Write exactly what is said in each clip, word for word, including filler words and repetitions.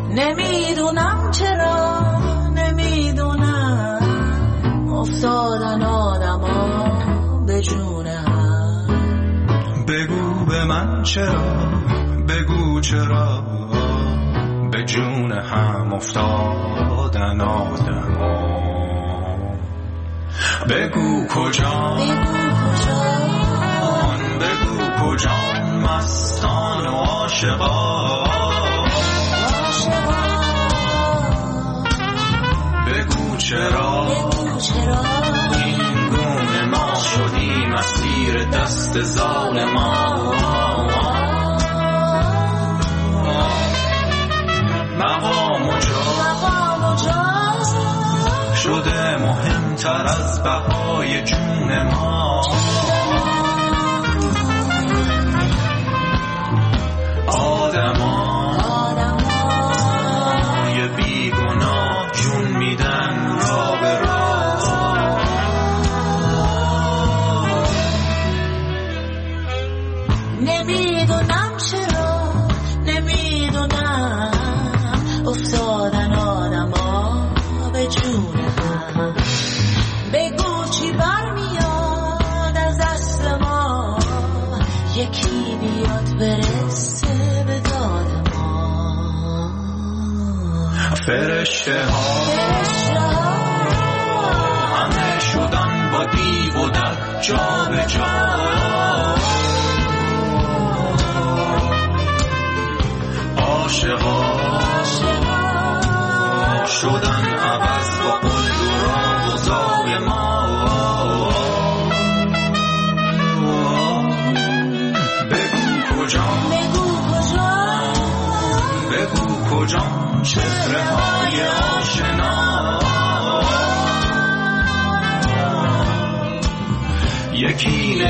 نمیدونم چرا نمیدونم افتادن آدما به جون هم. بگو به من چرا بگو چرا به جون هم افتادن آدما. بگو کجا بگو کجا بگو کجا مستان و عاشقا. بگو چرا این گونه ما شدیم اسیر دست ظالما. مقام و جا شده مهمتر از بقای جون ما. آدما یه بیگناه جون میدن را به را. نمیدونم چرا نمیدونم افتادن آدما به جون هم. بگو چی برمیاد از دست ما یکی بیاد برسه به داد ما. فرشته ها همه شدن با دیو و در جا به جا. عاشقا شدن عوض با قلد و راه و زاوی ما. بگو کجا بگو کجا چهره های آشنا. یکی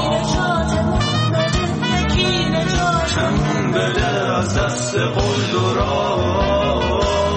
نجاتمون بده از دست قلد و راه.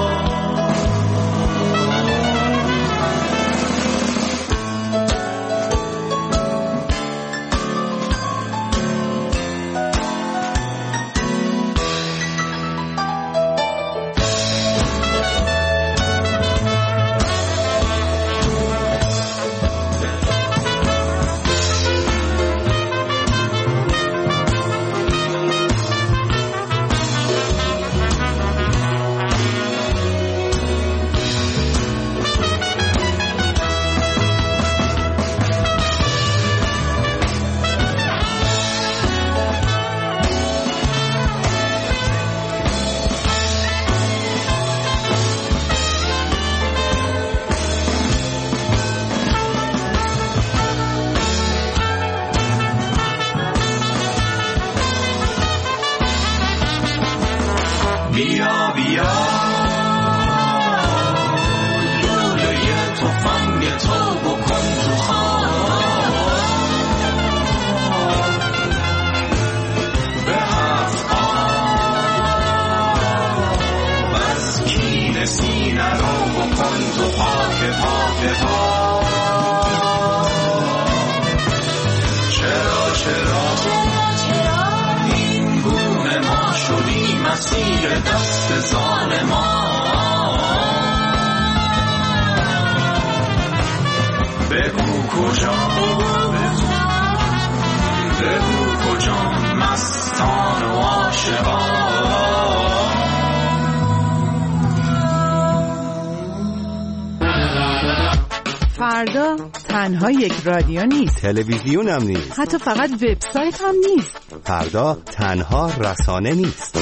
بیا بیا لوله تفنگ تو بکن تو خواب. به هفت آب از کین سینه رو بکن تو پاک پاک پاک. چرا چرا این گونه ما شدیم اسیر دست ظالما. بگو کجا بگو کجا مستان و عاشقا. فردا تنها یک رادیو نیست، تلویزیون هم نیست، حتی فقط وبسایت هم نیست. فردا تنها رسانه نیست.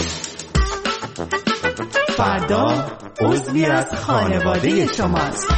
فردا عضوی از خانواده شماست.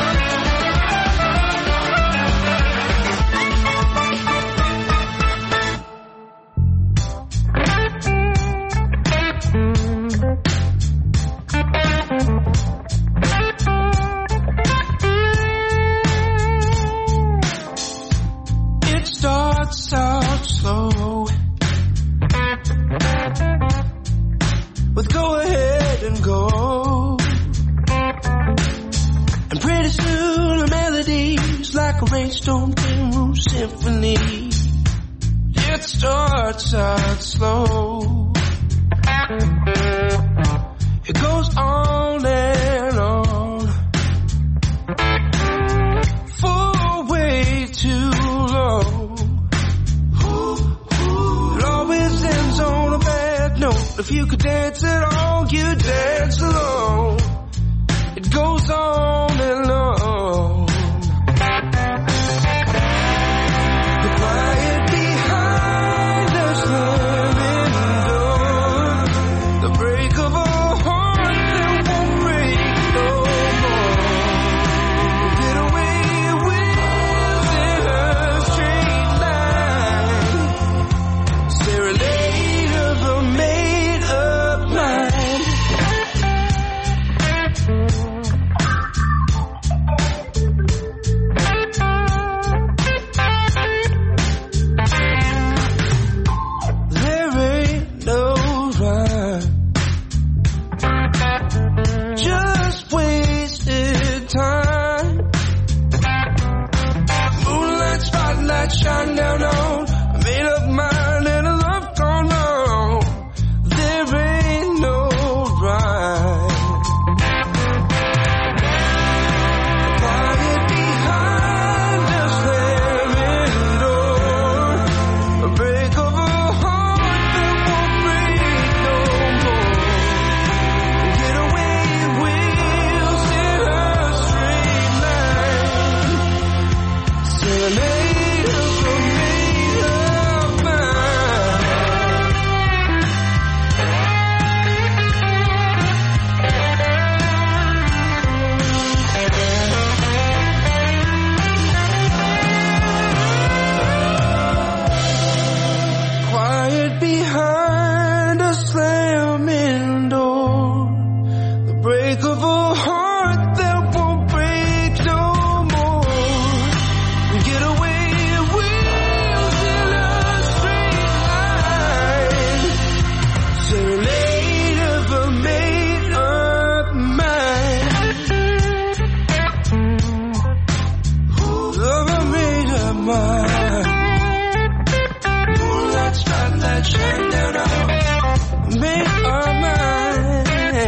Rainstorm King Room Symphony. It starts out slow. It goes on and on. The quiet behind the slamming door, the break of a heart that won't break no more. Get away wheels in a straight line, serenade of a made up mind. There ain't no rhyme, just wasted time. Moonlight spotlight shine down on a made up mind and a love gone wrong. There ain't no rhyme. Quiet behind the slamming door, a break of a heart that won't break no more. Get away wheels in a straight line, serenade of a made up mind. Quiet behind a slamming door, the break of a heart that won't break no more. Get away wheels in a straight line, serenade of a made up mind. Of a made up mind. Moonlight spotlight shine down on made up mind.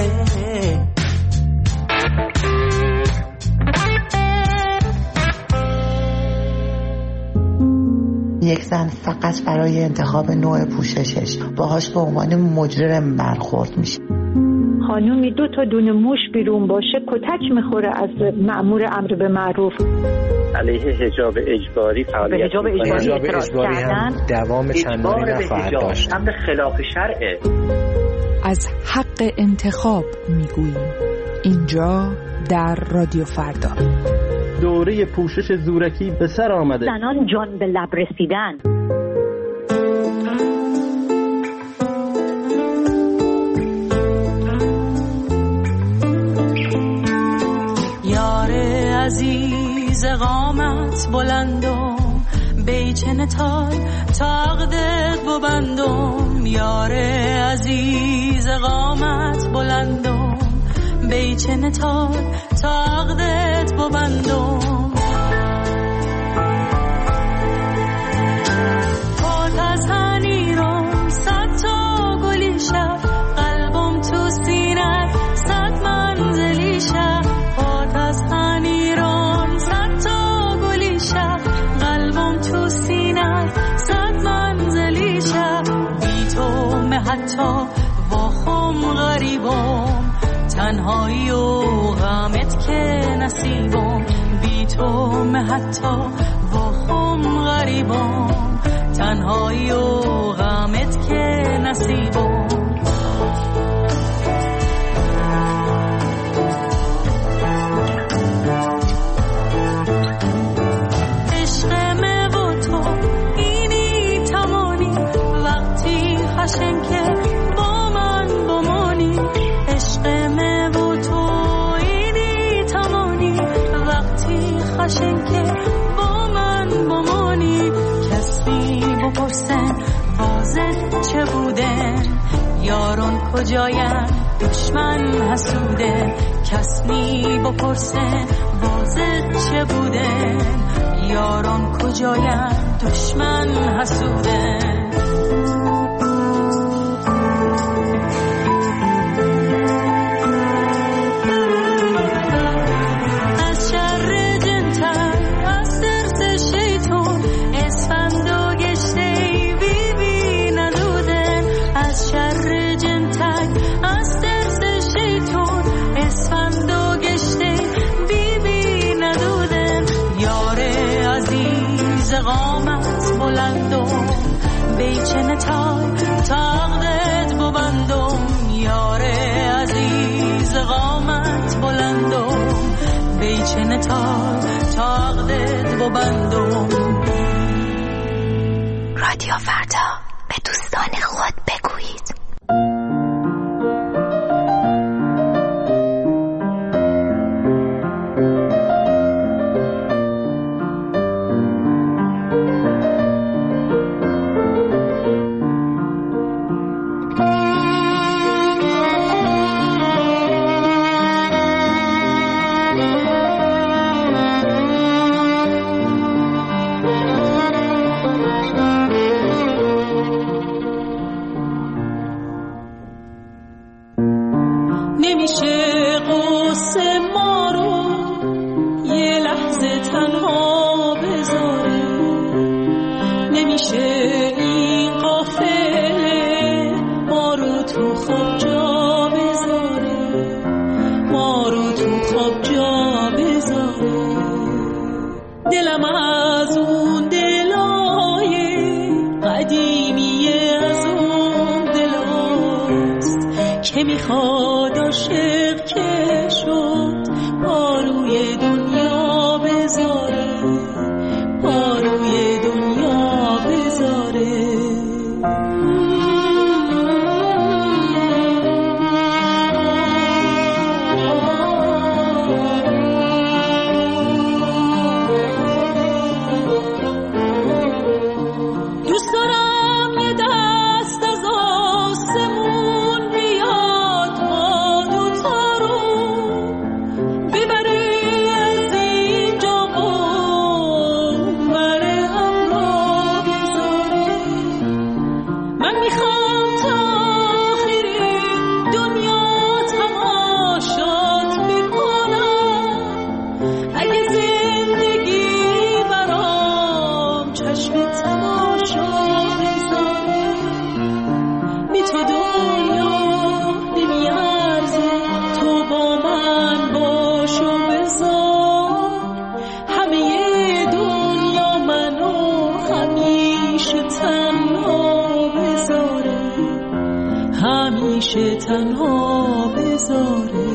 یک زن فقط برای انتخاب نوع پوششش باهاش به عنوان مجرم برخورد میشه. خانومی دو تا دونه موش بیرون باشه کتک میخوره از مأمور امر به معروف. علیه حجاب اجباری فعالیت به حجاب می‌کنند. اجباری حجاب اعتراض اجباری هم کردن. دوام چندانی اجبار به نخواهد حجاب داشت. امر خلاف شرعه. از حق انتخاب میگوییم اینجا در رادیو فردا. دوره پوشش زورکی به سر آمده. زنان جان به لب رسیدن. یار عزیز قامت بلندم بیچن تای تاقدت ببندم. یار عزیز قامت بلندم بیچن تای تاقدت ببندم. پات از هنیرم صد تا گلی شب قلبم تو سینه صد منزلی شب. پات از هنیرم صد تا گلی شب قلبم تو سینه صد منزلی شب. بی تو مه حتی واخم غریبم تنهایی و غمت که نصیبم. بی تو مه حتی واخم غریبم تنهایی و غمت که نصیبم. عشق من و تو اینی تمانی وقتی خشن که با من بمانی. عشق من و تو اینی تمانی وقتی خشن که با من بمانی. کسی بپرسن واضح چه بوده یاران کجاین دشمن حسوده. کسی بپرسن واضح چه بوده یاران کجاین دشمن حسوده. قامت بلندم بیچنه تا تا عقدت ببندم. رادیو فردا، به دوستان خود بگویید. تنها بذاره.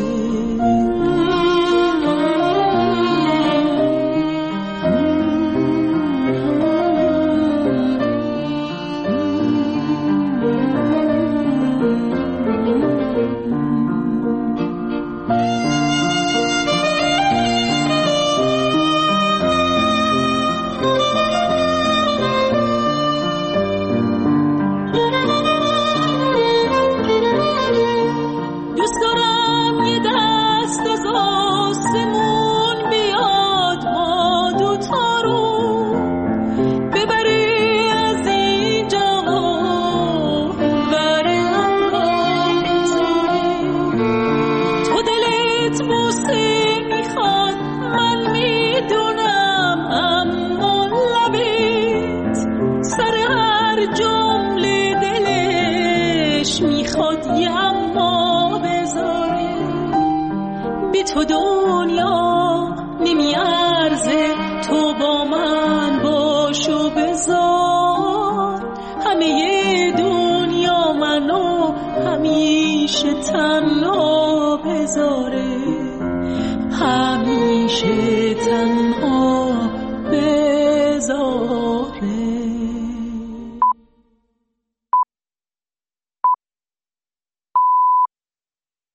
تو دنیا نمیارزه، تو با من باش و بذار همه دنیا منو همیشه تنها بذاره، همیشه تنها